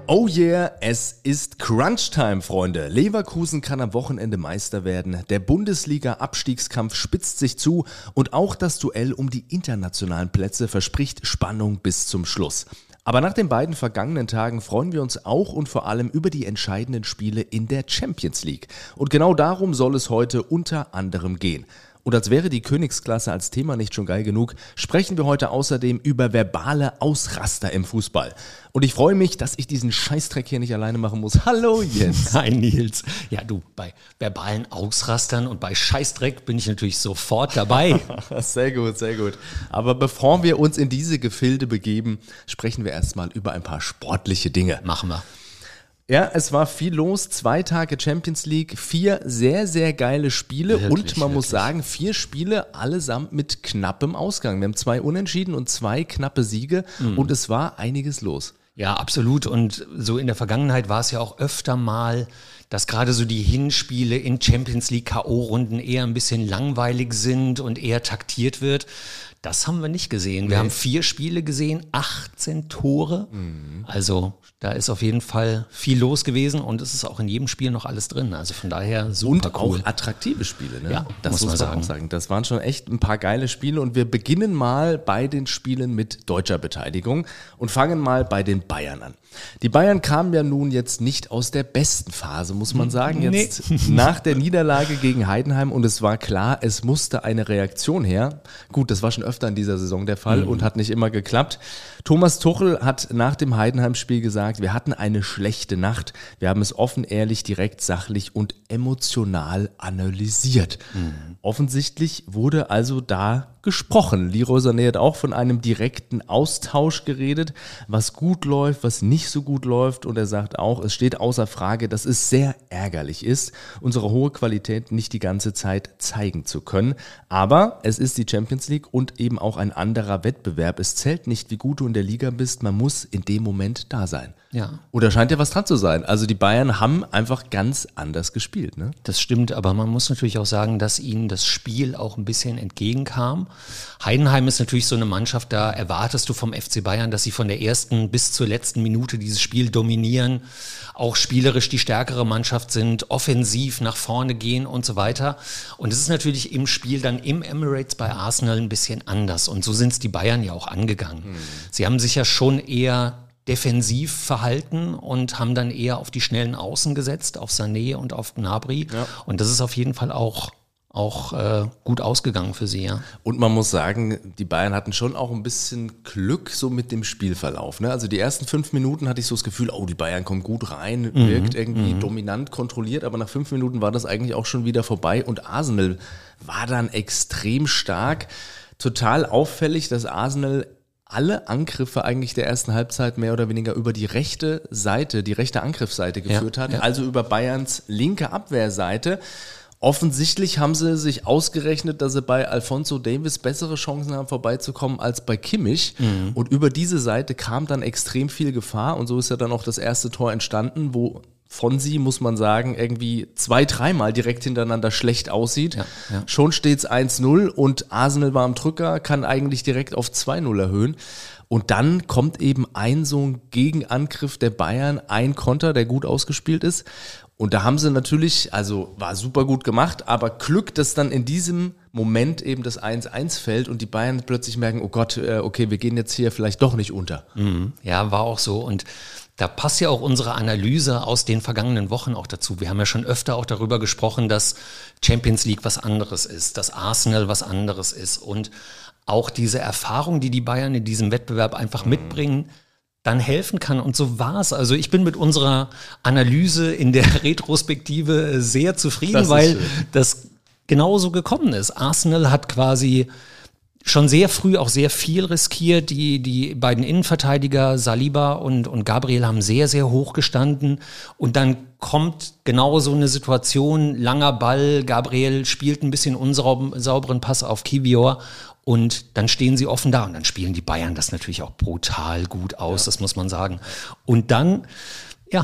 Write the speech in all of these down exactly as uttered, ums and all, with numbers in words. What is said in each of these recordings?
Oh yeah, es ist Crunch-Time, Freunde. Leverkusen kann am Wochenende Meister werden, der Bundesliga-Abstiegskampf spitzt sich zu und auch das Duell um die internationalen Plätze verspricht Spannung bis zum Schluss. Aber nach den beiden vergangenen Tagen freuen wir uns auch und vor allem über die entscheidenden Spiele in der Champions League. Und genau darum soll es heute unter anderem gehen. Und als wäre die Königsklasse als Thema nicht schon geil genug, sprechen wir heute außerdem über verbale Ausraster im Fußball. Und ich freue mich, dass ich diesen Scheißdreck hier nicht alleine machen muss. Hallo Jens. Hi Nils. Ja du, bei verbalen Ausrastern und bei Scheißdreck bin ich natürlich sofort dabei. Sehr gut, sehr gut. Aber bevor wir uns in diese Gefilde begeben, sprechen wir erstmal über ein paar sportliche Dinge. Machen wir. Ja, es war viel los, zwei Tage Champions League, vier sehr, sehr geile Spiele Wirklich, und man wirklich. muss sagen, vier Spiele allesamt mit knappem Ausgang. Wir haben zwei Unentschieden und zwei knappe Siege mhm. und es war einiges los. Ja, absolut. Und so in der Vergangenheit war es ja auch öfter mal, dass gerade so die Hinspiele in Champions League K O-Runden eher ein bisschen langweilig sind und eher taktiert wird. Das haben wir nicht gesehen. Wir nee. haben vier Spiele gesehen, achtzehn Tore. Mhm. Also da ist auf jeden Fall viel los gewesen und es ist auch in jedem Spiel noch alles drin. Also von daher super und cool. Und auch attraktive Spiele, ne? Ja, das muss, muss man sagen. auch sagen. Das waren schon echt ein paar geile Spiele und wir beginnen mal bei den Spielen mit deutscher Beteiligung und fangen mal bei den Bayern an. Die Bayern kamen ja nun jetzt nicht aus der besten Phase, muss man sagen, jetzt nee. nach der Niederlage gegen Heidenheim und es war klar, es musste eine Reaktion her. Gut, das war schon öfter in dieser Saison der Fall mhm. und hat nicht immer geklappt. Thomas Tuchel hat nach dem Heidenheim-Spiel gesagt, wir hatten eine schlechte Nacht. Wir haben es offen, ehrlich, direkt, sachlich und emotional analysiert. Mhm. Offensichtlich wurde also da gesprochen. Leroy Sané hat auch von einem direkten Austausch geredet, was gut läuft, was nicht so gut läuft und er sagt auch, es steht außer Frage, dass es sehr ärgerlich ist, unsere hohe Qualität nicht die ganze Zeit zeigen zu können. Aber es ist die Champions League und eben auch ein anderer Wettbewerb. Es zählt nicht, wie gut du in der Liga bist, man muss in dem Moment da sein. Ja. Oder scheint ja was dran zu sein. Also die Bayern haben einfach ganz anders gespielt, ne? Das stimmt, aber man muss natürlich auch sagen, dass ihnen das Spiel auch ein bisschen entgegenkam. Heidenheim ist natürlich so eine Mannschaft, da erwartest du vom F C Bayern, dass sie von der ersten bis zur letzten Minute dieses Spiel dominieren, auch spielerisch die stärkere Mannschaft sind, offensiv nach vorne gehen und so weiter. Und es ist natürlich im Spiel dann im Emirates bei Arsenal ein bisschen anders. Und so sind es die Bayern ja auch angegangen. Hm. Sie haben sich ja schon eher defensiv verhalten und haben dann eher auf die schnellen Außen gesetzt, auf Sané und auf Gnabry. Ja. Und das ist auf jeden Fall auch auch äh, gut ausgegangen für sie, ja. Und man muss sagen, die Bayern hatten schon auch ein bisschen Glück so mit dem Spielverlauf, ne? Also die ersten fünf Minuten hatte ich so das Gefühl, oh, die Bayern kommen gut rein, mhm. wirkt irgendwie mhm. dominant, kontrolliert, aber nach fünf Minuten war das eigentlich auch schon wieder vorbei und Arsenal war dann extrem stark. Total auffällig, dass Arsenal alle Angriffe eigentlich der ersten Halbzeit mehr oder weniger über die rechte Seite, die rechte Angriffsseite geführt ja, hat, ja. also über Bayerns linke Abwehrseite. Offensichtlich haben sie sich ausgerechnet, dass sie bei Alphonso Davies bessere Chancen haben, vorbeizukommen als bei Kimmich. Mhm. Und über diese Seite kam dann extrem viel Gefahr. Und so ist ja dann auch das erste Tor entstanden, wo Fonsi, muss man sagen, irgendwie zwei, dreimal direkt hintereinander schlecht aussieht. Ja, ja. Schon steht's eins null und Arsenal war am Drücker, kann eigentlich direkt auf zwei null erhöhen. Und dann kommt eben ein so ein Gegenangriff der Bayern, ein Konter, der gut ausgespielt ist. Und da haben sie natürlich, also war super gut gemacht, aber Glück, dass dann in diesem Moment eben das eins eins fällt und die Bayern plötzlich merken, oh Gott, okay, wir gehen jetzt hier vielleicht doch nicht unter. Mhm. Ja, war auch so. Und da passt ja auch unsere Analyse aus den vergangenen Wochen auch dazu. Wir haben ja schon öfter auch darüber gesprochen, dass Champions League was anderes ist, dass Arsenal was anderes ist und auch diese Erfahrung, die die Bayern in diesem Wettbewerb einfach mhm. mitbringen, dann helfen kann. Und so war es. Also ich bin mit unserer Analyse in der Retrospektive sehr zufrieden, das weil schön. Das genauso gekommen ist. Arsenal hat quasi schon sehr früh auch sehr viel riskiert. Die, die beiden Innenverteidiger, Saliba und, und Gabriel, haben sehr, sehr hoch gestanden. Und dann kommt genau so eine Situation, langer Ball, Gabriel spielt ein bisschen unsauberen Pass auf Kiwior und dann stehen sie offen da und dann spielen die Bayern das natürlich auch brutal gut aus, ja. Das muss man sagen. Und dann, ja,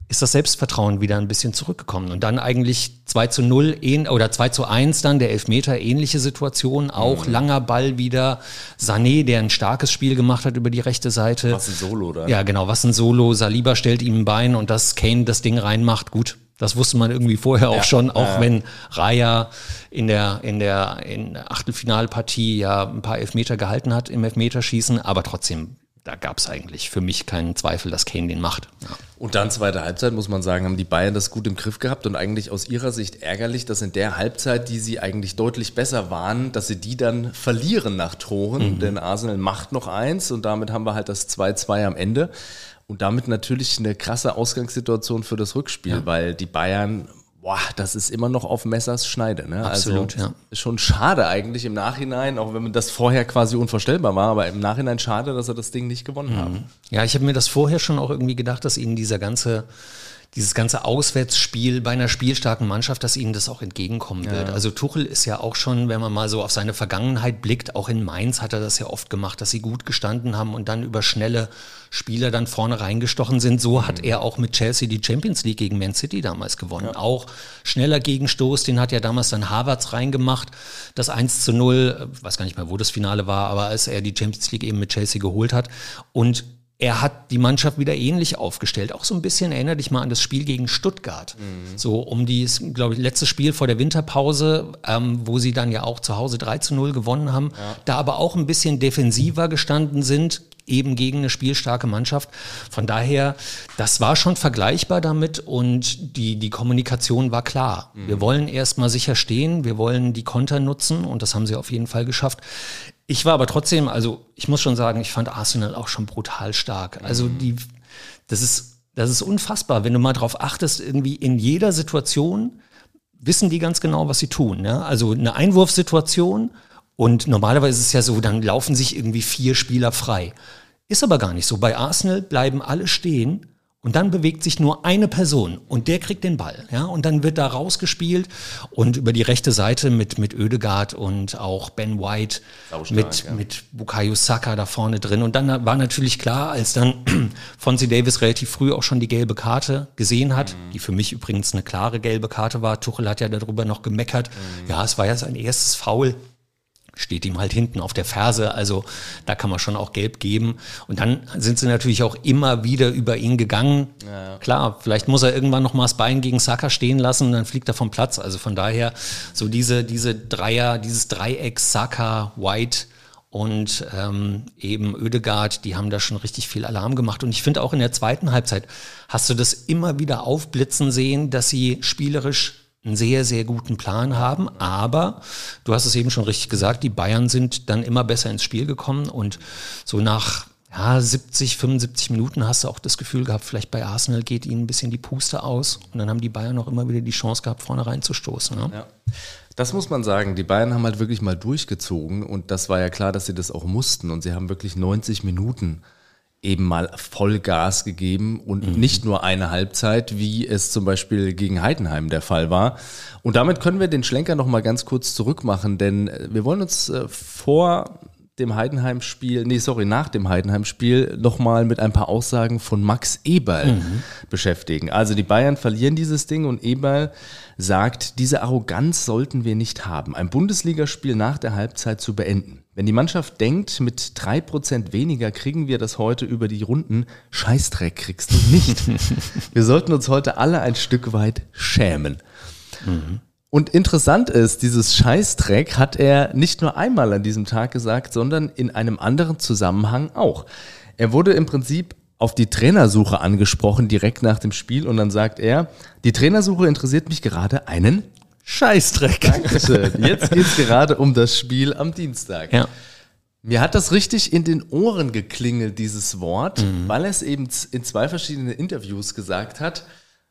ist das Selbstvertrauen wieder ein bisschen zurückgekommen. Und dann eigentlich zwei zu null oder zwei zu eins dann, der Elfmeter, ähnliche Situation, auch mhm. langer Ball wieder. Sané, der ein starkes Spiel gemacht hat über die rechte Seite. Was ein Solo, oder? Ja, genau, was ein Solo. Saliba stellt ihm ein Bein und dass Kane das Ding reinmacht, gut. Das wusste man irgendwie vorher auch ja, schon, auch ja. wenn Raya in der, in der, in der Achtelfinalpartie ja ein paar Elfmeter gehalten hat im Elfmeterschießen, aber trotzdem, da gab es eigentlich für mich keinen Zweifel, dass Kane den macht. Ja. Und dann zweite Halbzeit, muss man sagen, haben die Bayern das gut im Griff gehabt und eigentlich aus ihrer Sicht ärgerlich, dass in der Halbzeit, die sie eigentlich deutlich besser waren, dass sie die dann verlieren nach Toren, mhm. denn Arsenal macht noch eins und damit haben wir halt das zwei zwei am Ende und damit natürlich eine krasse Ausgangssituation für das Rückspiel, ja. weil die Bayern... Boah, das ist immer noch auf Messers Schneide. Ne? Absolut, also, ja. Ist schon schade eigentlich im Nachhinein, auch wenn das vorher quasi unvorstellbar war, aber im Nachhinein schade, dass sie das Ding nicht gewonnen mhm. haben. Ja, ich habe mir das vorher schon auch irgendwie gedacht, dass ihnen dieser ganze, dieses ganze Auswärtsspiel bei einer spielstarken Mannschaft, dass ihnen das auch entgegenkommen ja. wird. Also Tuchel ist ja auch schon, wenn man mal so auf seine Vergangenheit blickt, auch in Mainz hat er das ja oft gemacht, dass sie gut gestanden haben und dann über schnelle Spieler dann vorne reingestochen sind. So hat er auch mit Chelsea die Champions League gegen Man City damals gewonnen. Ja. Auch schneller Gegenstoß, den hat ja damals dann Havertz reingemacht. Das eins zu null, ich weiß gar nicht mehr, wo das Finale war, aber als er die Champions League eben mit Chelsea geholt hat. Und er hat die Mannschaft wieder ähnlich aufgestellt. Auch so ein bisschen, erinnere dich mal an das Spiel gegen Stuttgart. Mhm. So um die, glaube ich, letzte Spiel vor der Winterpause, ähm, wo sie dann ja auch zu Hause drei zu null gewonnen haben. Ja. Da aber auch ein bisschen defensiver gestanden sind, eben gegen eine spielstarke Mannschaft. Von daher, das war schon vergleichbar damit und die, die Kommunikation war klar. Mhm. Wir wollen erstmal sicher stehen, wir wollen die Konter nutzen und das haben sie auf jeden Fall geschafft. Ich war aber trotzdem, also ich muss schon sagen, ich fand Arsenal auch schon brutal stark. Also die, das ist, das ist unfassbar, wenn du mal drauf achtest, irgendwie in jeder Situation wissen die ganz genau, was sie tun. Ne? Also eine Einwurfsituation und normalerweise ist es ja so, dann laufen sich irgendwie vier Spieler frei. Ist aber gar nicht so. Bei Arsenal bleiben alle stehen und dann bewegt sich nur eine Person und der kriegt den Ball. Ja? Und dann wird da rausgespielt und über die rechte Seite mit, mit Ødegaard und auch Ben White, Saustark, mit, ja. mit Bukayo Saka da vorne drin. Und dann war natürlich klar, als dann Fonzie Davies relativ früh auch schon die gelbe Karte gesehen hat, mhm. die für mich übrigens eine klare gelbe Karte war. Tuchel hat ja darüber noch gemeckert. Mhm. Ja, es war ja sein erstes Foul. Steht ihm halt hinten auf der Ferse, also da kann man schon auch gelb geben. Und dann sind sie natürlich auch immer wieder über ihn gegangen. Ja, ja. Klar, vielleicht muss er irgendwann noch mal das Bein gegen Saka stehen lassen und dann fliegt er vom Platz. Also von daher, so diese, diese Dreier, dieses Dreieck Saka, White und ähm, eben Ødegaard, die haben da schon richtig viel Alarm gemacht. Und ich finde auch in der zweiten Halbzeit hast du das immer wieder aufblitzen sehen, dass sie spielerisch einen sehr, sehr guten Plan haben, aber du hast es eben schon richtig gesagt, die Bayern sind dann immer besser ins Spiel gekommen und so nach ja, siebzig, fünfundsiebzig Minuten hast du auch das Gefühl gehabt, vielleicht bei Arsenal geht ihnen ein bisschen die Puste aus und dann haben die Bayern auch immer wieder die Chance gehabt, vorne reinzustoßen. Ne? Ja. Das muss man sagen, die Bayern haben halt wirklich mal durchgezogen und das war ja klar, dass sie das auch mussten und sie haben wirklich neunzig Minuten eben mal Vollgas gegeben und mhm. nicht nur eine Halbzeit, wie es zum Beispiel gegen Heidenheim der Fall war. Und damit können wir den Schlenker noch mal ganz kurz zurückmachen, denn wir wollen uns äh, vor dem Heidenheim-Spiel, nee, sorry, nach dem Heidenheim-Spiel noch mal mit ein paar Aussagen von Max Eberl mhm. beschäftigen. Also die Bayern verlieren dieses Ding und Eberl sagt, diese Arroganz sollten wir nicht haben, ein Bundesligaspiel nach der Halbzeit zu beenden. Wenn die Mannschaft denkt, mit drei Prozent weniger kriegen wir das heute über die Runden, Scheißdreck kriegst du nicht. Wir sollten uns heute alle ein Stück weit schämen. Mhm. Und interessant ist, dieses Scheißdreck hat er nicht nur einmal an diesem Tag gesagt, sondern in einem anderen Zusammenhang auch. Er wurde im Prinzip auf die Trainersuche angesprochen, direkt nach dem Spiel, und dann sagt er, die Trainersuche interessiert mich gerade einen Scheißdreck. Dankeschön. Jetzt geht es gerade um das Spiel am Dienstag. Ja. Mir hat das richtig in den Ohren geklingelt, dieses Wort, mhm. weil er es eben in zwei verschiedenen Interviews gesagt hat.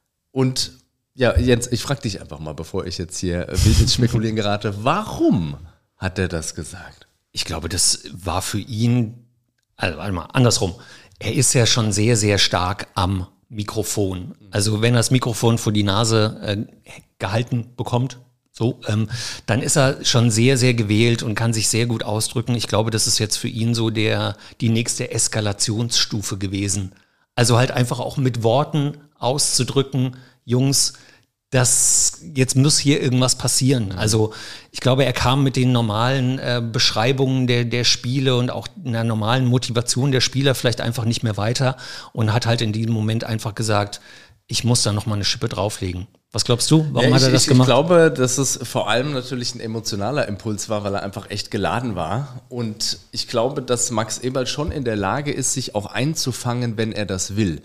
Und ja, Jens, ich frage dich einfach mal, bevor ich jetzt hier wild ins Spekulieren gerate, warum hat er das gesagt? Ich glaube, das war für ihn, also einmal andersrum, er ist ja schon sehr, sehr stark am Mikrofon. Also wenn er das Mikrofon vor die Nase äh, gehalten bekommt, so, ähm, dann ist er schon sehr, sehr gewählt und kann sich sehr gut ausdrücken. Ich glaube, das ist jetzt für ihn so der die nächste Eskalationsstufe gewesen Also halt einfach auch mit Worten auszudrücken, Jungs, das, jetzt muss hier irgendwas passieren. Also ich glaube, er kam mit den normalen äh, Beschreibungen der, der Spiele und auch einer normalen Motivation der Spieler vielleicht einfach nicht mehr weiter und hat halt in diesem Moment einfach gesagt, ich muss da nochmal eine Schippe drauflegen. Was glaubst du? Warum ja, hat er ich, das ich, gemacht? Ich glaube, dass es vor allem natürlich ein emotionaler Impuls war, weil er einfach echt geladen war. Und ich glaube, dass Max Eberl schon in der Lage ist, sich auch einzufangen, wenn er das will.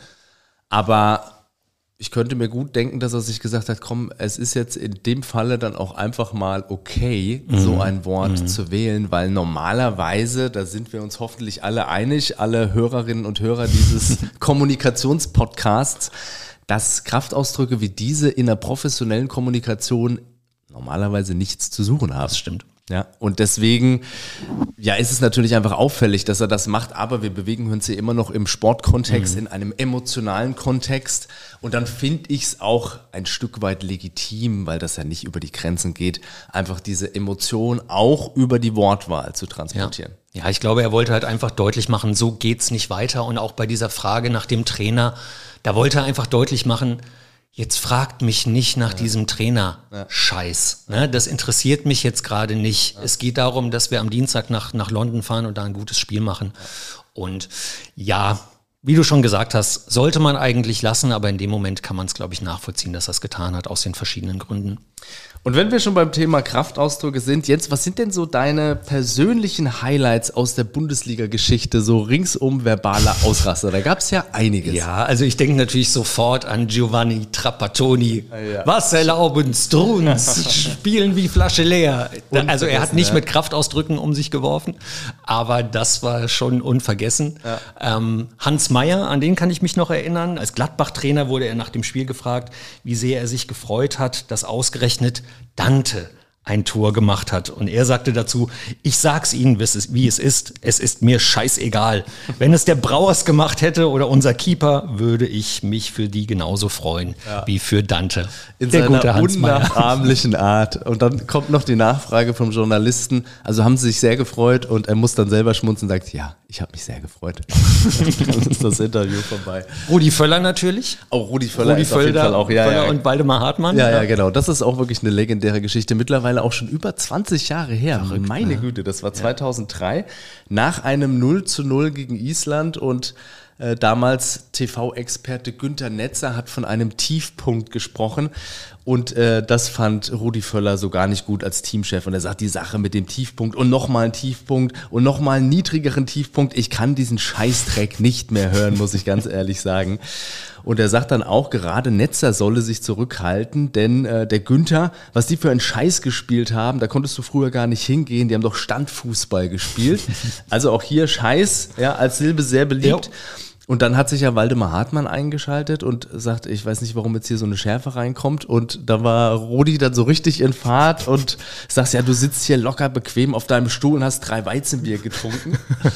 Aber ich könnte mir gut denken, dass er sich gesagt hat, komm, es ist jetzt in dem Falle dann auch einfach mal okay, mhm. so ein Wort mhm. zu wählen, weil normalerweise, da sind wir uns hoffentlich alle einig, alle Hörerinnen und Hörer dieses Kommunikationspodcasts, dass Kraftausdrücke wie diese in einer professionellen Kommunikation normalerweise nichts zu suchen haben. Das stimmt. Ja, und deswegen, ja, ist es natürlich einfach auffällig, dass er das macht, aber wir bewegen uns hier immer noch im Sportkontext, mhm. in einem emotionalen Kontext und dann finde ich es auch ein Stück weit legitim, weil das ja nicht über die Grenzen geht, einfach diese Emotion auch über die Wortwahl zu transportieren. Ja. Ja, ich glaube, er wollte halt einfach deutlich machen, so geht's nicht weiter und auch bei dieser Frage nach dem Trainer, da wollte er einfach deutlich machen, jetzt fragt mich nicht nach ja. diesem Trainer-Scheiß. Ja. Ne? Das interessiert mich jetzt gerade nicht. Ja. Es geht darum, dass wir am Dienstag nach, nach London fahren und da ein gutes Spiel machen. Ja. Und ja, wie du schon gesagt hast, sollte man eigentlich lassen, aber in dem Moment kann man es, glaube ich, nachvollziehen, dass er es getan hat, aus den verschiedenen Gründen. Und wenn wir schon beim Thema Kraftausdrücke sind, Jens, was sind denn so deine persönlichen Highlights aus der Bundesliga-Geschichte, so ringsum verbaler Ausraster? Da gab es ja einiges. Ja, also ich denke natürlich sofort an Giovanni Trapattoni. Ja. Was erlauben Struns, spielen wie Flasche leer. Also er hat nicht ja. mit Kraftausdrücken um sich geworfen, aber das war schon unvergessen. Ja. Ähm, Hans Meyer, an den kann ich mich noch erinnern. Als Gladbach-Trainer wurde er nach dem Spiel gefragt, wie sehr er sich gefreut hat, dass ausgerechnet Dante ein Tor gemacht hat. Und er sagte dazu, ich sag's Ihnen, wie es ist, wie es ist. Es ist mir scheißegal. Wenn es der Brauers gemacht hätte oder unser Keeper, würde ich mich für die genauso freuen ja. wie für Dante. In der seiner unnachahmlichen Art. Und dann kommt noch die Nachfrage vom Journalisten. Also haben sie sich sehr gefreut und er muss dann selber schmunzeln und sagt, ja, ich habe mich sehr gefreut. Dann ist das Interview vorbei. Rudi Völler natürlich. Auch Rudi Völler Rudi ist auf jeden Fall auch. Ja, Völler ja. und Waldemar Hartmann. Ja, ja, genau. Das ist auch wirklich eine legendäre Geschichte. Mittlerweile auch schon über zwanzig Jahre her. Verrückt, Meine ne? Güte, das war zweitausenddrei. Nach einem null zu null gegen Island und äh, damals T V-Experte Günther Netzer hat von einem Tiefpunkt gesprochen. Und äh, das fand Rudi Völler so gar nicht gut als Teamchef. Und er sagt, die Sache mit dem Tiefpunkt und nochmal ein Tiefpunkt und nochmal einen niedrigeren Tiefpunkt. Ich kann diesen Scheißdreck nicht mehr hören, muss ich ganz ehrlich sagen. Und er sagt dann auch, gerade Netzer solle sich zurückhalten, denn äh, der Günther, was die für einen Scheiß gespielt haben, da konntest du früher gar nicht hingehen, die haben doch Standfußball gespielt. Also auch hier Scheiß, ja, als Silbe sehr beliebt. Jo. Und dann hat sich ja Waldemar Hartmann eingeschaltet und sagt, ich weiß nicht, warum jetzt hier so eine Schärfe reinkommt. Und da war Rudi dann so richtig in Fahrt und sagst, ja, du sitzt hier locker bequem auf deinem Stuhl und hast drei Weizenbier getrunken.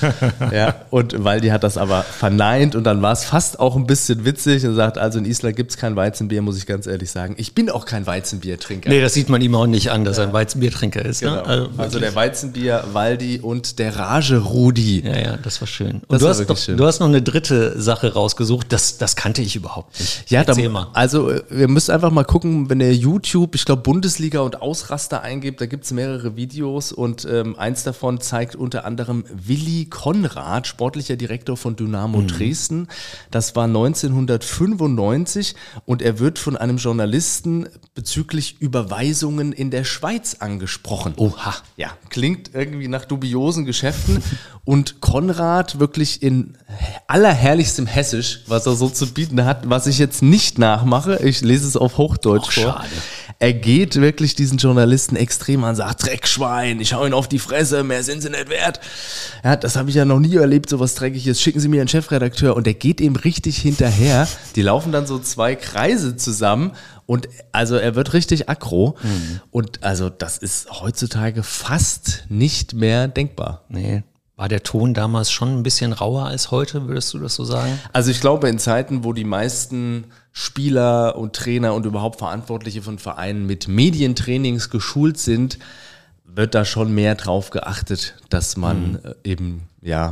Ja, und Waldi hat das aber verneint und dann war es fast auch ein bisschen witzig und sagt, also in Island gibt es kein Weizenbier, muss ich ganz ehrlich sagen. Ich bin auch kein Weizenbiertrinker. Nee, das sieht man ihm auch nicht an, dass ja. er ein Weizenbiertrinker ist. Genau. Ne? Also, also der Weizenbier, Waldi und der Rage Rudi. Ja, ja, das war schön. Und das du, hast doch, schön. du hast noch eine dritte Sache rausgesucht, das, das kannte ich überhaupt nicht. Ja, da, also ihr müsst einfach mal gucken, wenn ihr YouTube, ich glaube Bundesliga und Ausraster eingebt, da gibt es mehrere Videos und ähm, eins davon zeigt unter anderem Willi Konrad, sportlicher Direktor von Dynamo mhm. Dresden. Das war neunzehnhundertfünfundneunzig und er wird von einem Journalisten bezüglich Überweisungen in der Schweiz angesprochen. Oha. Ja, klingt irgendwie nach dubiosen Geschäften und Konrad wirklich in allerherrlichstem Hessisch, was er so zu bieten hat, was ich jetzt nicht nachmache, ich lese es auf Hochdeutsch Och, vor. Schade. Er geht wirklich diesen Journalisten extrem an, sagt, Dreckschwein, ich hau ihn auf die Fresse, mehr sind sie nicht wert. Ja, das habe ich ja noch nie erlebt, sowas Dreckiges, schicken Sie mir einen Chefredakteur und der geht ihm richtig hinterher. Die laufen dann so zwei Kreise zusammen und also er wird richtig aggro mhm. und also das ist heutzutage fast nicht mehr denkbar. Nee. War der Ton damals schon ein bisschen rauer als heute, würdest du das so sagen? Also ich glaube, in Zeiten, wo die meisten Spieler und Trainer und überhaupt Verantwortliche von Vereinen mit Medientrainings geschult sind, wird da schon mehr drauf geachtet, dass man mhm. eben, ja,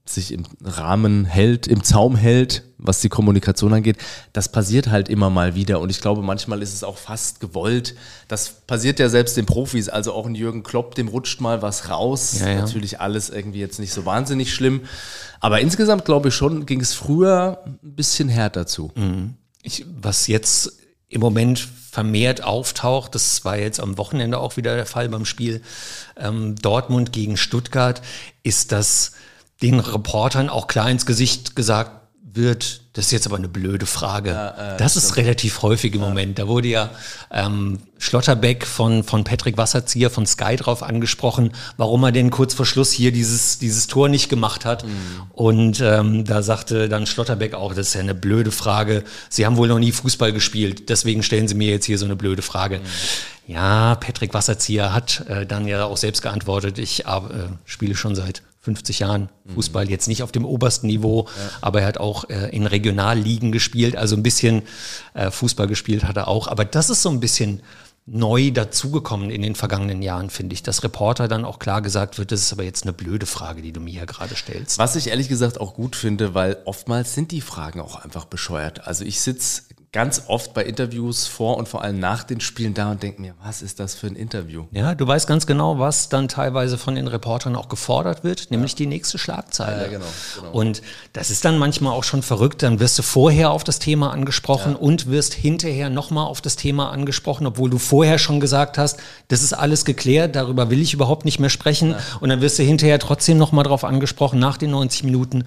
sich im Rahmen hält, im Zaum hält, was die Kommunikation angeht. Das passiert halt immer mal wieder und ich glaube, manchmal ist es auch fast gewollt. Das passiert ja selbst den Profis, also auch ein Jürgen Klopp, dem rutscht mal was raus. Ja, ja. Natürlich alles irgendwie jetzt nicht so wahnsinnig schlimm, aber insgesamt glaube ich schon, ging es früher ein bisschen härter zu. Mhm. Ich, was jetzt im Moment vermehrt auftaucht, das war jetzt am Wochenende auch wieder der Fall beim Spiel ähm, Dortmund gegen Stuttgart, ist, dass den Reportern auch klar ins Gesicht gesagt wird, das ist jetzt aber eine blöde Frage. Ja, äh, das ist stimmt. relativ häufig im ja. Moment. Da wurde ja ähm, Schlotterbeck von, von Patrick Wasserzieher von Sky drauf angesprochen, warum er denn kurz vor Schluss hier dieses, dieses Tor nicht gemacht hat. Mhm. Und ähm, da sagte dann Schlotterbeck auch, das ist ja eine blöde Frage. Sie haben wohl noch nie Fußball gespielt, deswegen stellen Sie mir jetzt hier so eine blöde Frage. Mhm. Ja, Patrick Wasserzieher hat äh, dann ja auch selbst geantwortet, ich äh, spiele schon seit fünfzig Jahren Fußball, jetzt nicht auf dem obersten Niveau, ja. aber er hat auch äh, in Regionalligen gespielt, also ein bisschen äh, Fußball gespielt hat er auch. Aber das ist so ein bisschen neu dazugekommen in den vergangenen Jahren, finde ich, dass Reporter dann auch klar gesagt wird, das ist aber jetzt eine blöde Frage, die du mir hier gerade stellst. Was ich ehrlich gesagt auch gut finde, weil oftmals sind die Fragen auch einfach bescheuert. Also ich sitze ganz oft bei Interviews vor und vor allem nach den Spielen da und denke mir, was ist das für ein Interview? Ja, du weißt ganz genau, was dann teilweise von den Reportern auch gefordert wird, nämlich ja. die nächste Schlagzeile. Ja, genau, genau. Und das ist dann manchmal auch schon verrückt, dann wirst du vorher auf das Thema angesprochen ja. und wirst hinterher nochmal auf das Thema angesprochen, obwohl du vorher schon gesagt hast, das ist alles geklärt, darüber will ich überhaupt nicht mehr sprechen. Ja. Und dann wirst du hinterher trotzdem nochmal drauf angesprochen, nach den neunzig Minuten.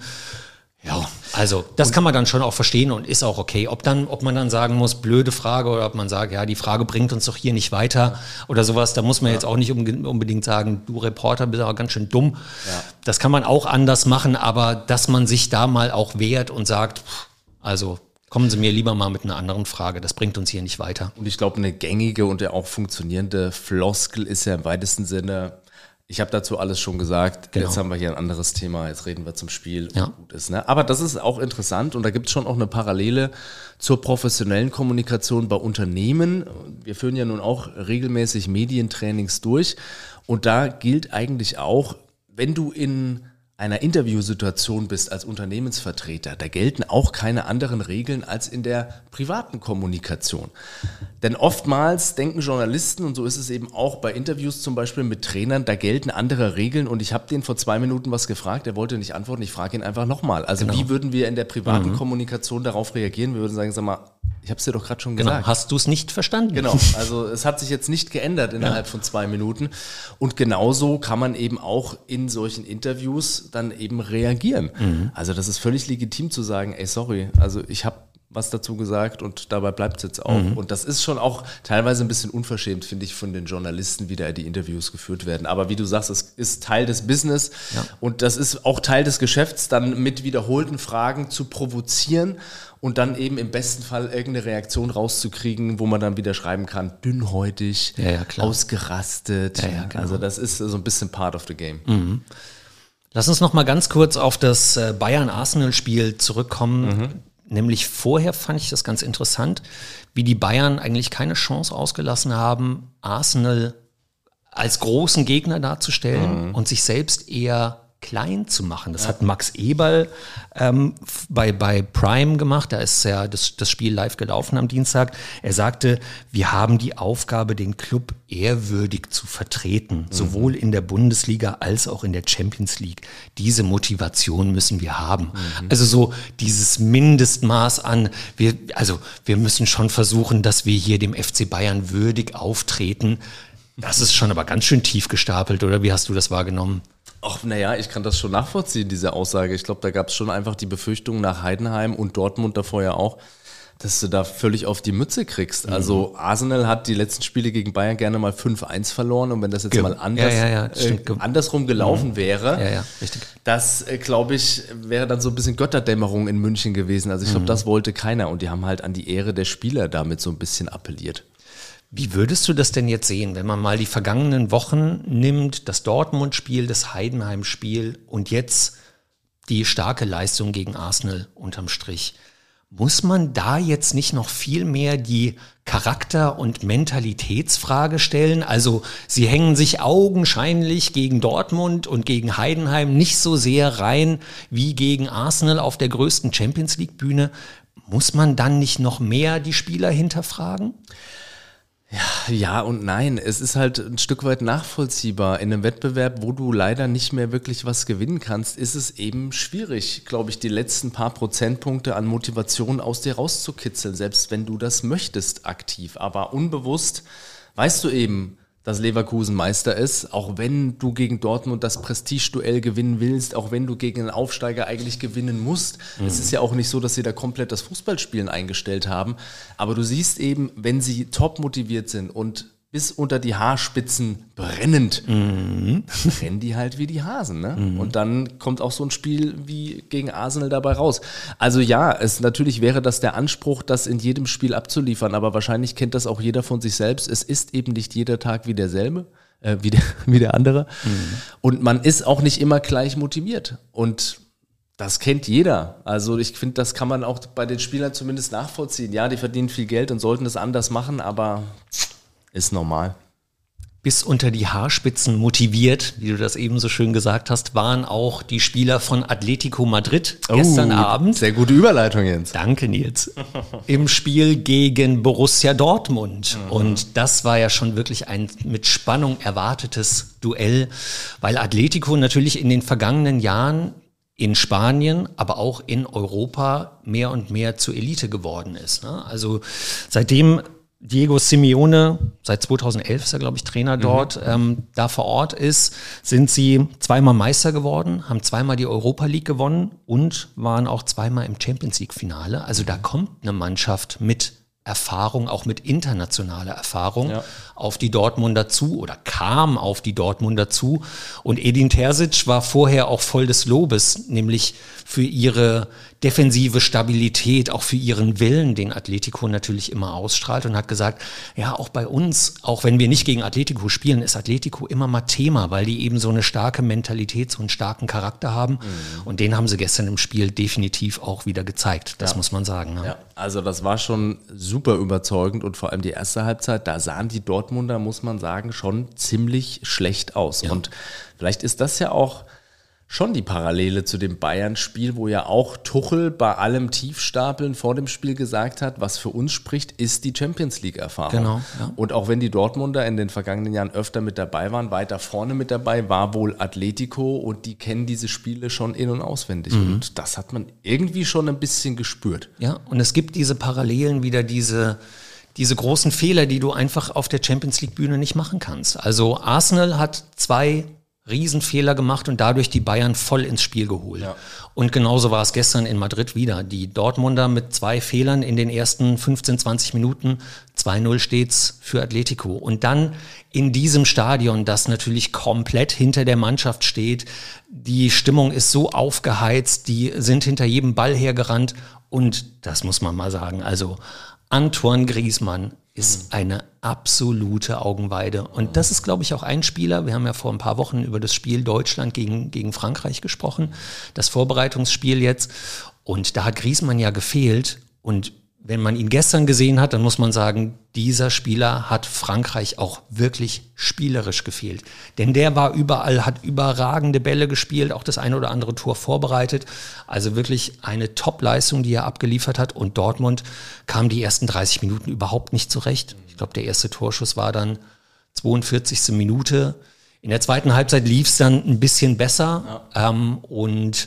Ja, also das kann man dann schon auch verstehen und ist auch okay. Ob dann, ob man dann sagen muss, blöde Frage, oder ob man sagt, ja, die Frage bringt uns doch hier nicht weiter oder sowas, da muss man ja. jetzt auch nicht unbedingt sagen, du Reporter bist aber ganz schön dumm. Ja. Das kann man auch anders machen, aber dass man sich da mal auch wehrt und sagt, also kommen Sie mir lieber mal mit einer anderen Frage, das bringt uns hier nicht weiter. Und ich glaube, eine gängige und ja auch funktionierende Floskel ist ja im weitesten Sinne, ich habe dazu alles schon gesagt, genau. Jetzt haben wir hier ein anderes Thema, jetzt reden wir zum Spiel ja. und gut ist. Ne? Aber das ist auch interessant und da gibt es schon auch eine Parallele zur professionellen Kommunikation bei Unternehmen. Wir führen ja nun auch regelmäßig Medientrainings durch und da gilt eigentlich auch, wenn du in einer Interviewsituation bist als Unternehmensvertreter, da gelten auch keine anderen Regeln als in der privaten Kommunikation. Denn oftmals denken Journalisten, und so ist es eben auch bei Interviews zum Beispiel mit Trainern, da gelten andere Regeln und ich habe den vor zwei Minuten was gefragt, er wollte nicht antworten, ich frage ihn einfach nochmal. Also genau. Wie würden wir in der privaten mhm. Kommunikation darauf reagieren? Wir würden sagen, sag mal, ich habe es dir doch gerade schon gesagt. Genau, hast du es nicht verstanden? Genau, also es hat sich jetzt nicht geändert innerhalb ja. von zwei Minuten und genauso kann man eben auch in solchen Interviews dann eben reagieren. Mhm. Also das ist völlig legitim zu sagen, ey sorry, also ich habe was dazu gesagt und dabei bleibt es jetzt auch. Mhm. Und das ist schon auch teilweise ein bisschen unverschämt, finde ich, von den Journalisten, wie da die Interviews geführt werden. Aber wie du sagst, es ist Teil des Business ja. und das ist auch Teil des Geschäfts, dann mit wiederholten Fragen zu provozieren und dann eben im besten Fall irgendeine Reaktion rauszukriegen, wo man dann wieder schreiben kann, dünnhäutig, ja, ja, klar. ausgerastet. Ja, ja, genau. Also das ist so ein bisschen part of the game. Mhm. Lass uns noch mal ganz kurz auf das Bayern-Arsenal-Spiel zurückkommen. Mhm. Nämlich vorher fand ich das ganz interessant, wie die Bayern eigentlich keine Chance ausgelassen haben, Arsenal als großen Gegner darzustellen mhm. und sich selbst eher klein zu machen. Das ja. hat Max Eberl ähm, bei, bei Prime gemacht. Da ist ja das, das Spiel live gelaufen am Dienstag. Er sagte, wir haben die Aufgabe, den Club ehrwürdig zu vertreten, mhm. sowohl in der Bundesliga als auch in der Champions League. Diese Motivation müssen wir haben. Mhm. Also so dieses Mindestmaß an, wir, also wir müssen schon versuchen, dass wir hier dem F C Bayern würdig auftreten. Das ist schon aber ganz schön tief gestapelt, oder? Wie hast du das wahrgenommen? Ach, naja, ich kann das schon nachvollziehen, diese Aussage. Ich glaube, da gab es schon einfach die Befürchtung nach Heidenheim und Dortmund davor ja auch, dass du da völlig auf die Mütze kriegst. Mhm. Also Arsenal hat die letzten Spiele gegen Bayern gerne mal fünf eins verloren und wenn das jetzt Ge- mal anders, ja, ja, ja, äh, andersrum gelaufen mhm. wäre, ja, ja, richtig. das, äh, glaube ich, wäre dann so ein bisschen Götterdämmerung in München gewesen. Also ich glaube, mhm. das wollte keiner und die haben halt an die Ehre der Spieler damit so ein bisschen appelliert. Wie würdest du das denn jetzt sehen, wenn man mal die vergangenen Wochen nimmt, das Dortmund-Spiel, das Heidenheim-Spiel und jetzt die starke Leistung gegen Arsenal unterm Strich? Muss man da jetzt nicht noch viel mehr die Charakter- und Mentalitätsfrage stellen? Also sie hängen sich augenscheinlich gegen Dortmund und gegen Heidenheim nicht so sehr rein wie gegen Arsenal auf der größten Champions-League-Bühne. Muss man dann nicht noch mehr die Spieler hinterfragen? Ja, ja und nein. Es ist halt ein Stück weit nachvollziehbar. In einem Wettbewerb, wo du leider nicht mehr wirklich was gewinnen kannst, ist es eben schwierig, glaube ich, die letzten paar Prozentpunkte an Motivation aus dir rauszukitzeln, selbst wenn du das möchtest aktiv. Aber unbewusst weißt du eben, dass Leverkusen Meister ist, auch wenn du gegen Dortmund das Prestigeduell gewinnen willst, auch wenn du gegen einen Aufsteiger eigentlich gewinnen musst. Mhm. Es ist ja auch nicht so, dass sie da komplett das Fußballspielen eingestellt haben, aber du siehst eben, wenn sie top motiviert sind und bis unter die Haarspitzen brennend, mhm. rennen die halt wie die Hasen. Ne? Mhm. Und dann kommt auch so ein Spiel wie gegen Arsenal dabei raus. Also ja, es natürlich wäre das der Anspruch, das in jedem Spiel abzuliefern, aber wahrscheinlich kennt das auch jeder von sich selbst. Es ist eben nicht jeder Tag wie derselbe, äh, wie, der, wie der andere. Mhm. Und man ist auch nicht immer gleich motiviert. Und das kennt jeder. Also ich finde, das kann man auch bei den Spielern zumindest nachvollziehen. Ja, die verdienen viel Geld und sollten es anders machen, aber ist normal. Bis unter die Haarspitzen motiviert, wie du das eben so schön gesagt hast, waren auch die Spieler von Atletico Madrid oh, gestern Abend. Sehr gute Überleitung, Jens. Danke, Nils. Im Spiel gegen Borussia Dortmund. Mhm. Und das war ja schon wirklich ein mit Spannung erwartetes Duell, weil Atletico natürlich in den vergangenen Jahren in Spanien, aber auch in Europa mehr und mehr zur Elite geworden ist. Also seitdem Diego Simeone, seit zweitausendelf ist er, glaube ich, Trainer dort, mhm. ähm, da vor Ort ist, sind sie zweimal Meister geworden, haben zweimal die Europa League gewonnen und waren auch zweimal im Champions League Finale. Also da kommt eine Mannschaft mit Erfahrung, auch mit internationaler Erfahrung ja. auf die Dortmunder zu oder kam auf die Dortmunder zu. Und Edin Terzic war vorher auch voll des Lobes, nämlich für ihre defensive Stabilität, auch für ihren Willen, den Atletico natürlich immer ausstrahlt und hat gesagt, ja, auch bei uns, auch wenn wir nicht gegen Atletico spielen, ist Atletico immer mal Thema, weil die eben so eine starke Mentalität, so einen starken Charakter haben. Mhm. Und den haben sie gestern im Spiel definitiv auch wieder gezeigt, das ja. muss man sagen. Ja. Ja, also das war schon super überzeugend und vor allem die erste Halbzeit, da sahen die Dortmunder, muss man sagen, schon ziemlich schlecht aus. Ja. Und vielleicht ist das ja auch schon die Parallele zu dem Bayern-Spiel, wo ja auch Tuchel bei allem Tiefstapeln vor dem Spiel gesagt hat, was für uns spricht, ist die Champions-League-Erfahrung. Genau, ja. Und auch wenn die Dortmunder in den vergangenen Jahren öfter mit dabei waren, weiter vorne mit dabei, war wohl Atletico und die kennen diese Spiele schon in- und auswendig. Mhm. Und das hat man irgendwie schon ein bisschen gespürt. Ja, und es gibt diese Parallelen wieder, diese diese großen Fehler, die du einfach auf der Champions-League-Bühne nicht machen kannst. Also Arsenal hat zwei Riesenfehler gemacht und dadurch die Bayern voll ins Spiel geholt. Ja. Und genauso war es gestern in Madrid wieder. Die Dortmunder mit zwei Fehlern in den ersten fünfzehn, zwanzig Minuten, zwei null steht's für Atletico. Und dann in diesem Stadion, das natürlich komplett hinter der Mannschaft steht, die Stimmung ist so aufgeheizt, die sind hinter jedem Ball hergerannt und das muss man mal sagen, also Antoine Griezmann ist eine absolute Augenweide. Und das ist, glaube ich, auch ein Spieler. Wir haben ja vor ein paar Wochen über das Spiel Deutschland gegen, gegen Frankreich gesprochen, das Vorbereitungsspiel jetzt. Und da hat Griezmann ja gefehlt. Und wenn man ihn gestern gesehen hat, dann muss man sagen, dieser Spieler hat Frankreich auch wirklich spielerisch gefehlt. Denn der war überall, hat überragende Bälle gespielt, auch das eine oder andere Tor vorbereitet. Also wirklich eine Top-Leistung, die er abgeliefert hat. Und Dortmund kam die ersten dreißig Minuten überhaupt nicht zurecht. Ich glaube, der erste Torschuss war dann zweiundvierzigste Minute. In der zweiten Halbzeit lief es dann ein bisschen besser. Ja. Ähm, und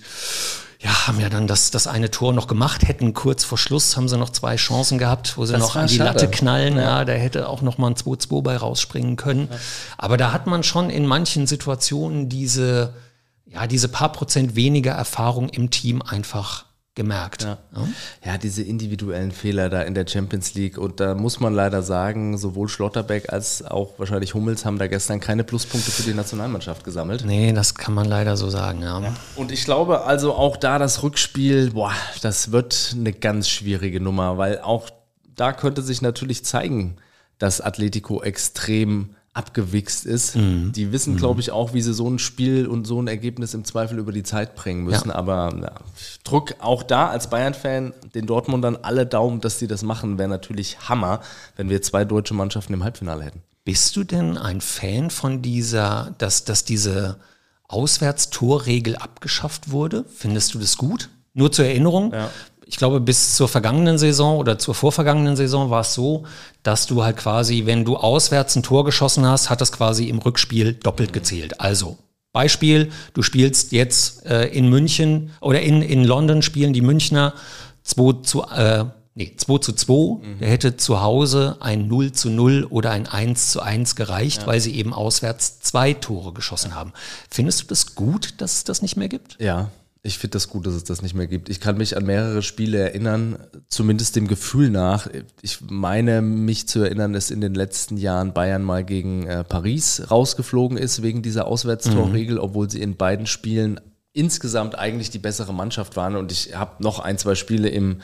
ja, haben ja dann das, das eine Tor noch gemacht, hätten kurz vor Schluss, haben sie noch zwei Chancen gehabt, wo sie das noch an die schade. Latte knallen. Ja. ja, da hätte auch noch mal ein zwei zwei bei rausspringen können. Ja. Aber da hat man schon in manchen Situationen diese, ja, diese paar Prozent weniger Erfahrung im Team einfach gemerkt. Ja. Ja? ja, diese individuellen Fehler da in der Champions League und da muss man leider sagen, sowohl Schlotterbeck als auch wahrscheinlich Hummels haben da gestern keine Pluspunkte für die Nationalmannschaft gesammelt. Nee, das kann man leider so sagen, ja. ja. Und ich glaube also auch da das Rückspiel, boah, das wird eine ganz schwierige Nummer, weil auch da könnte sich natürlich zeigen, dass Atletico extrem abgewichst ist. Mhm. Die wissen, glaube ich, auch, wie sie so ein Spiel und so ein Ergebnis im Zweifel über die Zeit bringen müssen. Ja. Aber ja, Druck auch da als Bayern-Fan, den Dortmundern alle Daumen, dass die das machen, wäre natürlich Hammer, wenn wir zwei deutsche Mannschaften im Halbfinale hätten. Bist du denn ein Fan von dieser, dass, dass diese Auswärtstorregel abgeschafft wurde? Findest du das gut? Nur zur Erinnerung. Ja. Ich glaube, bis zur vergangenen Saison oder zur vorvergangenen Saison war es so, dass du halt quasi, wenn du auswärts ein Tor geschossen hast, hat das quasi im Rückspiel doppelt gezählt. Also Beispiel, du spielst jetzt äh, in München oder in, in London spielen die Münchner zwei zu, äh, nee, zwei zu zwei. Mhm. Der hätte zu Hause ein null zu null oder ein eins zu eins gereicht, ja. weil sie eben auswärts zwei Tore geschossen ja. haben. Findest du das gut, dass es das nicht mehr gibt? Ja. Ich finde das gut, dass es das nicht mehr gibt. Ich kann mich an mehrere Spiele erinnern, zumindest dem Gefühl nach. Ich meine, mich zu erinnern, dass in den letzten Jahren Bayern mal gegen äh, Paris rausgeflogen ist wegen dieser Auswärtstorregel, mhm. obwohl sie in beiden Spielen insgesamt eigentlich die bessere Mannschaft waren. Und ich habe noch ein, zwei Spiele im,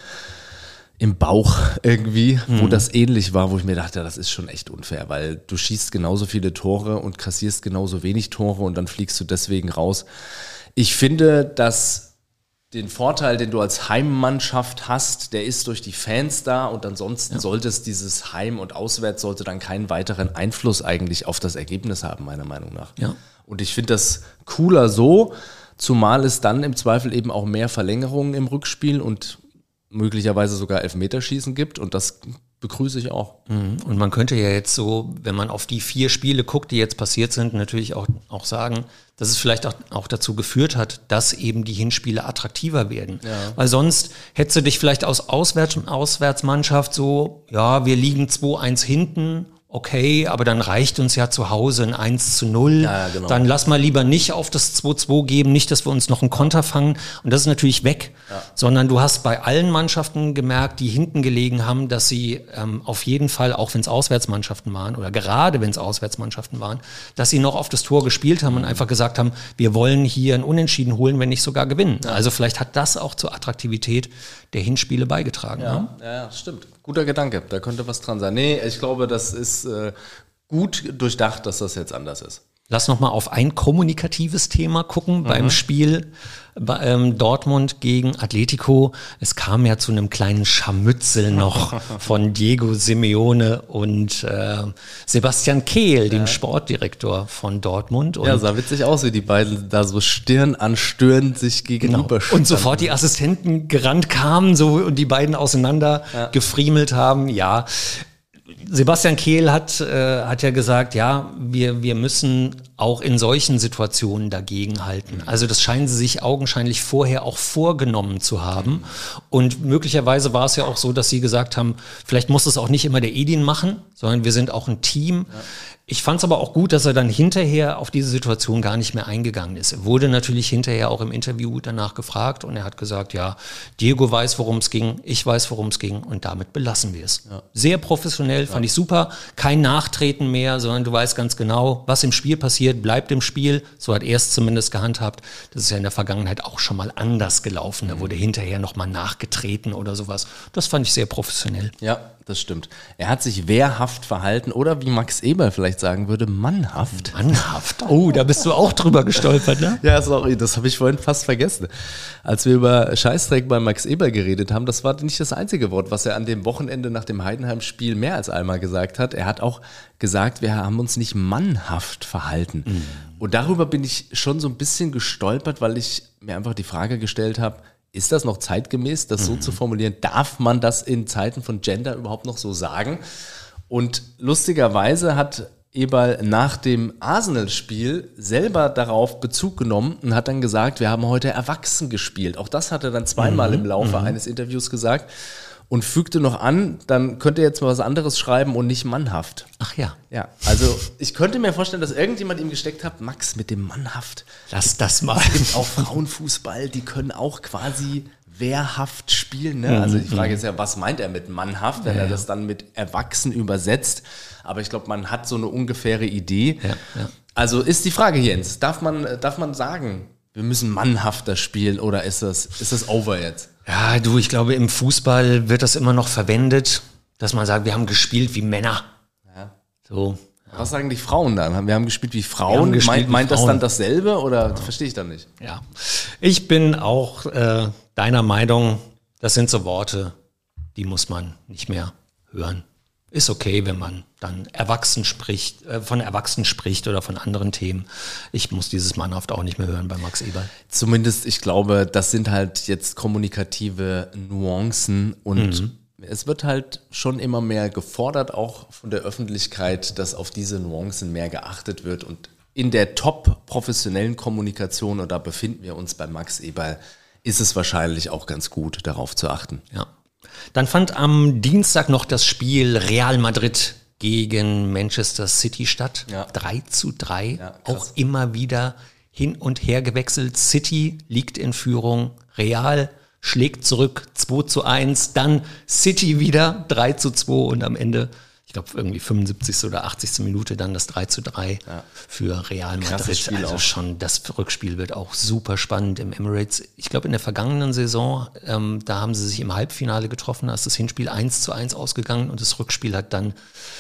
im Bauch irgendwie, mhm. wo das ähnlich war, wo ich mir dachte, das ist schon echt unfair, weil du schießt genauso viele Tore und kassierst genauso wenig Tore und dann fliegst du deswegen raus. Ich finde, dass den Vorteil, den du als Heimmannschaft hast, der ist durch die Fans da und ansonsten ja. sollte es dieses Heim- und Auswärts sollte dann keinen weiteren Einfluss eigentlich auf das Ergebnis haben, meiner Meinung nach. Ja. Und ich finde das cooler so, zumal es dann im Zweifel eben auch mehr Verlängerungen im Rückspiel und möglicherweise sogar Elfmeterschießen gibt und das begrüße ich auch. Und man könnte ja jetzt so, wenn man auf die vier Spiele guckt, die jetzt passiert sind, natürlich auch, auch sagen, dass es vielleicht auch, auch dazu geführt hat, dass eben die Hinspiele attraktiver werden. Ja. Weil sonst hättest du dich vielleicht aus Auswärts, Auswärtsmannschaft so, ja, wir liegen zwei eins hinten, okay, aber dann reicht uns ja zu Hause ein eins zu null. Ja, genau. Dann lass mal lieber nicht auf das zwei zwei geben, nicht, dass wir uns noch einen Konter fangen. Und das ist natürlich weg. Ja. Sondern du hast bei allen Mannschaften gemerkt, die hinten gelegen haben, dass sie ähm, auf jeden Fall, auch wenn es Auswärtsmannschaften waren oder gerade wenn es Auswärtsmannschaften waren, dass sie noch auf das Tor gespielt haben und einfach gesagt haben, wir wollen hier ein Unentschieden holen, wenn nicht sogar gewinnen. Ja. Also vielleicht hat das auch zur Attraktivität der Hinspiele beigetragen. Ja, ne? ja, stimmt. Guter Gedanke, da könnte was dran sein. Nee, ich glaube, das ist äh, gut durchdacht, dass das jetzt anders ist. Lass noch mal auf ein kommunikatives Thema gucken mhm. beim Spiel bei, ähm, Dortmund gegen Atletico. Es kam ja zu einem kleinen Scharmützel noch von Diego Simeone und äh, Sebastian Kehl, ja. dem Sportdirektor von Dortmund. Und ja, sah witzig aus, wie die beiden da so Stirn an Stirn sich gegenüber genau. Und sofort die Assistenten gerannt kamen so und die beiden auseinander ja. gefriemelt haben. Ja, Sebastian Kehl hat, äh, hat ja gesagt, ja, wir, wir müssen auch in solchen Situationen dagegenhalten. Also das scheinen sie sich augenscheinlich vorher auch vorgenommen zu haben. Und möglicherweise war es ja auch so, dass sie gesagt haben, vielleicht muss es auch nicht immer der Edin machen, sondern wir sind auch ein Team. Ja. Ich fand es aber auch gut, dass er dann hinterher auf diese Situation gar nicht mehr eingegangen ist. Er wurde natürlich hinterher auch im Interview danach gefragt und er hat gesagt, ja, Diego weiß, worum es ging, ich weiß, worum es ging und damit belassen wir es. Ja. Sehr professionell, fand ja. ich super. Kein Nachtreten mehr, sondern du weißt ganz genau, was im Spiel passiert, bleibt im Spiel. So hat er es zumindest gehandhabt. Das ist ja in der Vergangenheit auch schon mal anders gelaufen. Da wurde hinterher nochmal nachgetreten oder sowas. Das fand ich sehr professionell. Ja, das stimmt. Er hat sich wehrhaft verhalten oder wie Max Eber vielleicht sagen würde, mannhaft. Mannhaft? Oh, da bist du auch drüber gestolpert, ne? Ja, sorry, das habe ich vorhin fast vergessen. Als wir über Scheißdreck bei Max Eber geredet haben, das war nicht das einzige Wort, was er an dem Wochenende nach dem Heidenheim-Spiel mehr als einmal gesagt hat. Er hat auch gesagt, wir haben uns nicht mannhaft verhalten. Mhm. Und darüber bin ich schon so ein bisschen gestolpert, weil ich mir einfach die Frage gestellt habe, ist das noch zeitgemäß, das so mhm. zu formulieren? Darf man das in Zeiten von Gender überhaupt noch so sagen? Und lustigerweise hat Eberl nach dem Arsenal-Spiel selber darauf Bezug genommen und hat dann gesagt, wir haben heute erwachsen gespielt. Auch das hat er dann zweimal mhm. im Laufe mhm. eines Interviews gesagt. Und fügte noch an, dann könnt ihr jetzt mal was anderes schreiben und nicht mannhaft. Ach ja. Ja, also ich könnte mir vorstellen, dass irgendjemand ihm gesteckt hat, Max mit dem mannhaft. Lass das mal. Es gibt auch Frauenfußball, die können auch quasi wehrhaft spielen. Ne? Also die Frage ist ja, was meint er mit mannhaft, wenn ja, er das dann mit erwachsen übersetzt. Aber ich glaube, man hat so eine ungefähre Idee. Ja, ja. Also ist die Frage, Jens, darf man, darf man sagen, wir müssen mannhafter spielen oder ist das, ist das over jetzt? Ja, du, ich glaube, im Fußball wird das immer noch verwendet, dass man sagt, wir haben gespielt wie Männer. Ja. So. Was sagen die Frauen dann? Wir haben gespielt wie Frauen. haben gespielt meint wie meint das Frauen. dann dasselbe oder das verstehe ich dann nicht? Ja, ich bin auch äh, deiner Meinung, das sind so Worte, die muss man nicht mehr hören. Ist okay, wenn man dann erwachsen spricht, äh, von Erwachsenen spricht oder von anderen Themen. Ich muss dieses mannhaft auch nicht mehr hören bei Max Eberl. Zumindest, ich glaube, das sind halt jetzt kommunikative Nuancen und mhm. es wird halt schon immer mehr gefordert, auch von der Öffentlichkeit, dass auf diese Nuancen mehr geachtet wird. Und in der top professionellen Kommunikation, und da befinden wir uns bei Max Eberl, ist es wahrscheinlich auch ganz gut, darauf zu achten. Ja. Dann fand am Dienstag noch das Spiel Real Madrid gegen Manchester City statt. Ja. drei zu drei, Ja, auch immer wieder hin und her gewechselt. City liegt in Führung, Real schlägt zurück, zwei zu eins, dann City wieder, drei zu zwei und am Ende, ich glaube irgendwie fünfundsiebzigste oder achtzigste Minute dann das drei zu drei ja. für Real Madrid. Spiel also auch. schon, das Rückspiel wird auch super spannend im Emirates. Ich glaube in der vergangenen Saison, ähm, da haben sie sich im Halbfinale getroffen, da ist das Hinspiel eins zu eins ausgegangen und das Rückspiel hat dann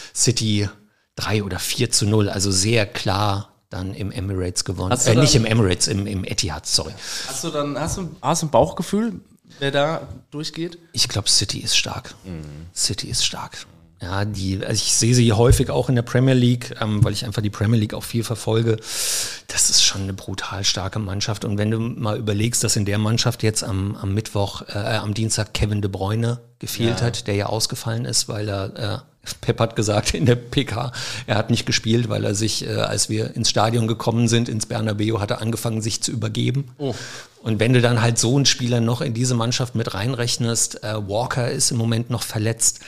City drei oder vier zu null, also sehr klar dann im Emirates gewonnen. Äh, nicht im Emirates, im, im Etihad, sorry. Hast du dann, hast du, hast du ein Bauchgefühl, wer da durchgeht? Ich glaube, City ist stark. Mhm. City ist stark. Ja, die, also ich sehe sie häufig auch in der Premier League, ähm, weil ich einfach die Premier League auch viel verfolge. Das ist schon eine brutal starke Mannschaft. Und wenn du mal überlegst, dass in der Mannschaft jetzt am, am Mittwoch, äh, am Dienstag Kevin De Bruyne gefehlt ja. hat, der ja ausgefallen ist, weil er, äh, Pep hat gesagt in der P K, er hat nicht gespielt, weil er sich, äh, als wir ins Stadion gekommen sind, ins Bernabeu, hat er angefangen, sich zu übergeben. Oh. Und wenn du dann halt so einen Spieler noch in diese Mannschaft mit reinrechnest, äh, Walker ist im Moment noch verletzt.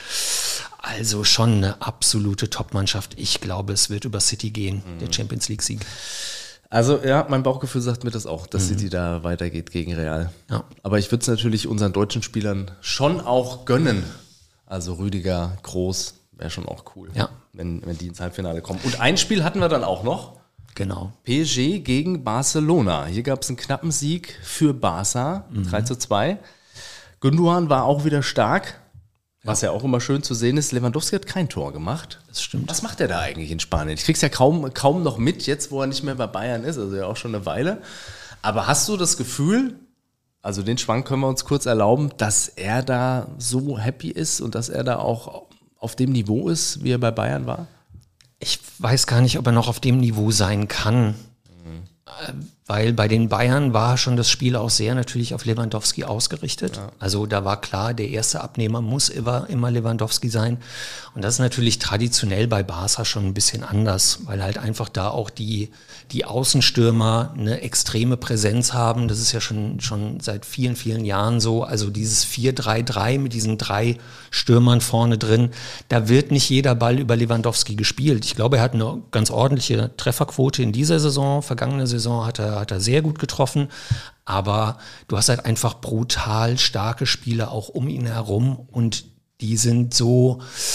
Also schon eine absolute Top-Mannschaft. Ich glaube, es wird über City gehen, mhm. der Champions-League-Sieg. Also ja, mein Bauchgefühl sagt mir das auch, dass mhm. City da weitergeht gegen Real. Ja. Aber ich würde es natürlich unseren deutschen Spielern schon auch gönnen. Also Rüdiger, Groß, wäre schon auch cool, ja. wenn, wenn die ins Halbfinale kommen. Und ein Spiel hatten wir dann auch noch. Genau. P S G gegen Barcelona. Hier gab es einen knappen Sieg für Barca, mhm. drei zu zwei. Gündoğan war auch wieder stark. Was ja auch immer schön zu sehen ist, Lewandowski hat kein Tor gemacht. Das stimmt. Was macht er da eigentlich in Spanien? Ich krieg's ja kaum, kaum noch mit, jetzt wo er nicht mehr bei Bayern ist, also ja auch schon eine Weile. Aber hast du das Gefühl, also den Schwank können wir uns kurz erlauben, dass er da so happy ist und dass er da auch auf dem Niveau ist, wie er bei Bayern war? Ich weiß gar nicht, ob er noch auf dem Niveau sein kann. Mhm. Weil bei den Bayern war schon das Spiel auch sehr natürlich auf Lewandowski ausgerichtet. Ja. Also da war klar, der erste Abnehmer muss immer, immer Lewandowski sein. Und das ist natürlich traditionell bei Barca schon ein bisschen anders, weil halt einfach da auch die, die Außenstürmer eine extreme Präsenz haben. Das ist ja schon, schon seit vielen, vielen Jahren so. Also dieses vier drei drei mit diesen drei Stürmern vorne drin, da wird nicht jeder Ball über Lewandowski gespielt. Ich glaube, er hat eine ganz ordentliche Trefferquote in dieser Saison. Vergangene Saison hat er, hat er sehr gut getroffen. Aber du hast halt einfach brutal starke Spieler auch um ihn herum und die sind so,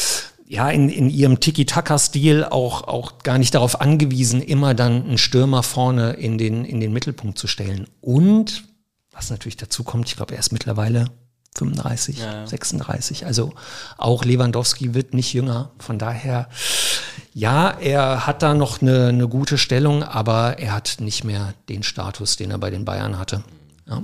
ja, in, in ihrem Tiki-Taka-Stil auch, auch gar nicht darauf angewiesen, immer dann einen Stürmer vorne in den, in den Mittelpunkt zu stellen. Und, was natürlich dazu kommt, ich glaube, er ist mittlerweile fünfunddreißig, ja, ja. sechsunddreißig. Also auch Lewandowski wird nicht jünger. Von daher, ja, er hat da noch eine, eine gute Stellung, aber er hat nicht mehr den Status, den er bei den Bayern hatte. Ja.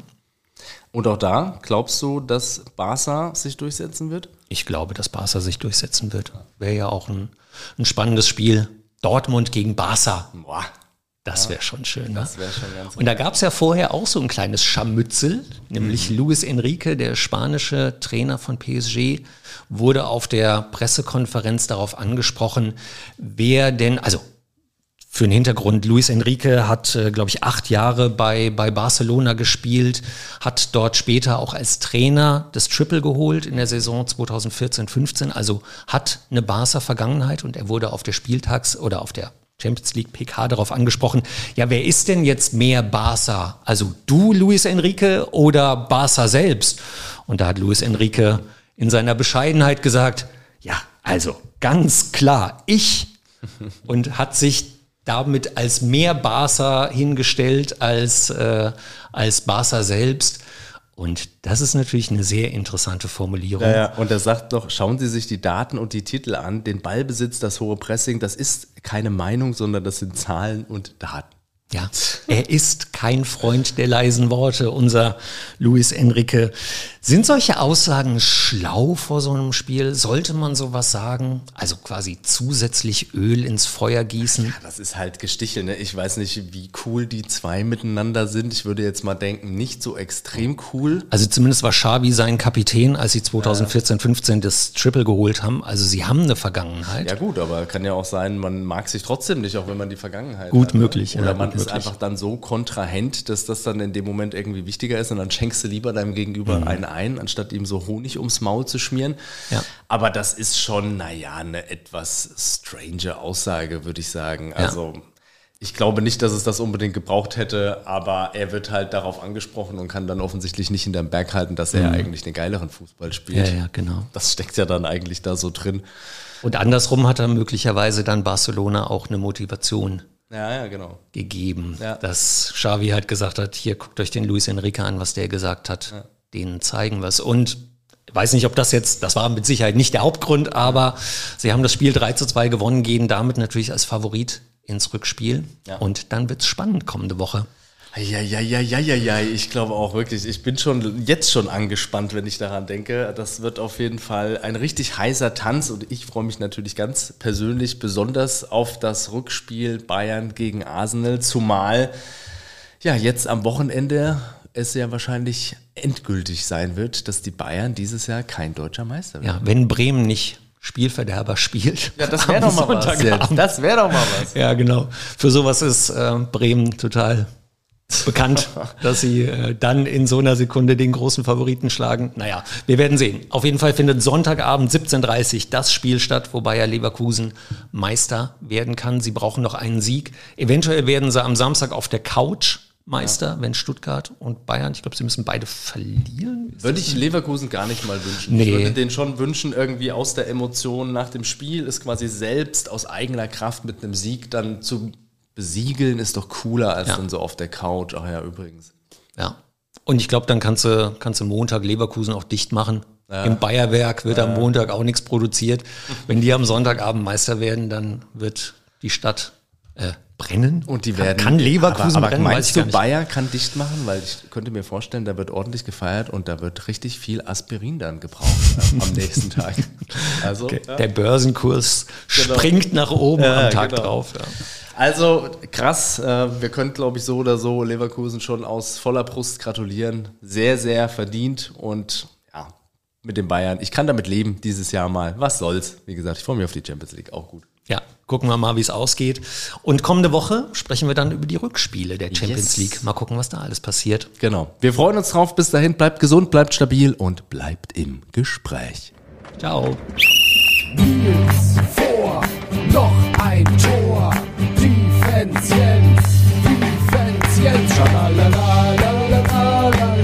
Und auch da, glaubst du, dass Barca sich durchsetzen wird? Ich glaube, dass Barca sich durchsetzen wird. Wäre ja auch ein, ein spannendes Spiel. Dortmund gegen Barca. Boah. Das wäre schon schön. Das wäre schon ganz Und da gab es ja vorher auch so ein kleines Scharmützel, nämlich mhm. Luis Enrique, der spanische Trainer von P S G, wurde auf der Pressekonferenz darauf angesprochen, wer denn, also für den Hintergrund, Luis Enrique hat, äh, glaube ich, acht Jahre bei, bei Barcelona gespielt, hat dort später auch als Trainer das Triple geholt in der Saison zweitausendvierzehn fünfzehn, also hat eine Barca-Vergangenheit und er wurde auf der Spieltags- oder auf der Champions League P K darauf angesprochen, ja, wer ist denn jetzt mehr Barca? Also du, Luis Enrique, oder Barca selbst? Und da hat Luis Enrique in seiner Bescheidenheit gesagt, ja, also ganz klar, ich, und hat sich damit als mehr Barca hingestellt als, äh, als Barca selbst. Und das ist natürlich eine sehr interessante Formulierung. Ja, ja. Und er sagt doch, schauen Sie sich die Daten und die Titel an, den Ballbesitz, das hohe Pressing, das ist keine Meinung, sondern das sind Zahlen und Daten. Ja, er ist kein Freund der leisen Worte, unser Luis Enrique. Sind solche Aussagen schlau vor so einem Spiel? Sollte man sowas sagen? Also quasi zusätzlich Öl ins Feuer gießen? Das ist halt Gestichel, ne? Ich weiß nicht, wie cool die zwei miteinander sind. Ich würde jetzt mal denken, nicht so extrem cool. Also zumindest war Xavi sein Kapitän, als sie zwanzig vierzehn fünfzehn das Triple geholt haben. Also sie haben eine Vergangenheit. Ja gut, aber kann ja auch sein, man mag sich trotzdem nicht, auch wenn man die Vergangenheit Gut hat. möglich. Oder ja, man gut ist möglich. einfach dann so kontrahent, dass das dann in dem Moment irgendwie wichtiger ist und dann schenkst du lieber deinem Gegenüber mhm. einen ein, anstatt ihm so Honig ums Maul zu schmieren. Ja. Aber das ist schon, naja, eine etwas strange Aussage, würde ich sagen. Also ich glaube nicht, dass es das unbedingt gebraucht hätte, aber er wird halt darauf angesprochen und kann dann offensichtlich nicht hinterm Berg halten, dass er mhm. eigentlich den geileren Fußball spielt. Ja, ja, genau. Das steckt ja dann eigentlich da so drin. Und andersrum hat er möglicherweise dann Barcelona auch eine Motivation Ja, ja, genau. gegeben, Ja. dass Xavi halt gesagt hat, hier guckt euch den Luis Enrique an, was der gesagt hat, Ja. denen zeigen wir es. Und ich weiß nicht, ob das jetzt, das war mit Sicherheit nicht der Hauptgrund, aber sie haben das Spiel drei zu zwei gewonnen, gehen damit natürlich als Favorit ins Rückspiel Ja. und dann wird's spannend kommende Woche. Ja, ja, ja, ja, ja, ja, ich glaube auch wirklich, ich bin schon jetzt schon angespannt, wenn ich daran denke. Das wird auf jeden Fall ein richtig heißer Tanz und ich freue mich natürlich ganz persönlich besonders auf das Rückspiel Bayern gegen Arsenal, zumal ja jetzt am Wochenende es ja wahrscheinlich endgültig sein wird, dass die Bayern dieses Jahr kein deutscher Meister werden. Ja, wenn Bremen nicht Spielverderber spielt. Ja, das wäre doch mal was jetzt. Das wäre doch mal was. Ja, genau. Für sowas ist äh, Bremen total bekannt, dass sie äh, dann in so einer Sekunde den großen Favoriten schlagen. Naja, wir werden sehen. Auf jeden Fall findet Sonntagabend siebzehn Uhr dreißig das Spiel statt, wo Bayer Leverkusen Meister werden kann. Sie brauchen noch einen Sieg. Eventuell werden sie am Samstag auf der Couch Meister, ja. wenn Stuttgart und Bayern, ich glaube, sie müssen beide verlieren. Würde ich Leverkusen gar nicht mal wünschen. Nee. Ich würde denen schon wünschen, irgendwie aus der Emotion nach dem Spiel ist quasi selbst aus eigener Kraft mit einem Sieg dann zu besiegeln, ist doch cooler als ja. dann so auf der Couch. Ach ja, übrigens. Ja. Und ich glaube, dann kannst du, kannst du Montag Leverkusen auch dicht machen. Ja. Im Bayerwerk wird ja. am Montag auch nichts produziert. Wenn die am Sonntagabend Meister werden, dann wird die Stadt äh, brennen. Und die werden, kann Leverkusen aber, aber brennen, meinst weiß ich du, gar nicht. Bayer kann dicht machen? Weil ich könnte mir vorstellen, da wird ordentlich gefeiert und da wird richtig viel Aspirin dann gebraucht am nächsten Tag. Also Okay. ja. Der Börsenkurs Genau. springt nach oben Ja, am Tag genau. drauf. Ja. Also krass, äh, wir können, glaube ich, so oder so Leverkusen schon aus voller Brust gratulieren. Sehr, sehr verdient und ja, mit den Bayern. Ich kann damit leben dieses Jahr mal. Was soll's? Wie gesagt, ich freue mich auf die Champions League, auch gut. Ja, gucken wir mal, wie es ausgeht. Und kommende Woche sprechen wir dann über die Rückspiele der Champions Yes. League. Mal gucken, was da alles passiert. Genau. Wir freuen uns drauf. Bis dahin, bleibt gesund, bleibt stabil und bleibt im Gespräch. Ciao. Nils vor, noch ein Tor. Defense Jens, Defense Jens. Schalalala,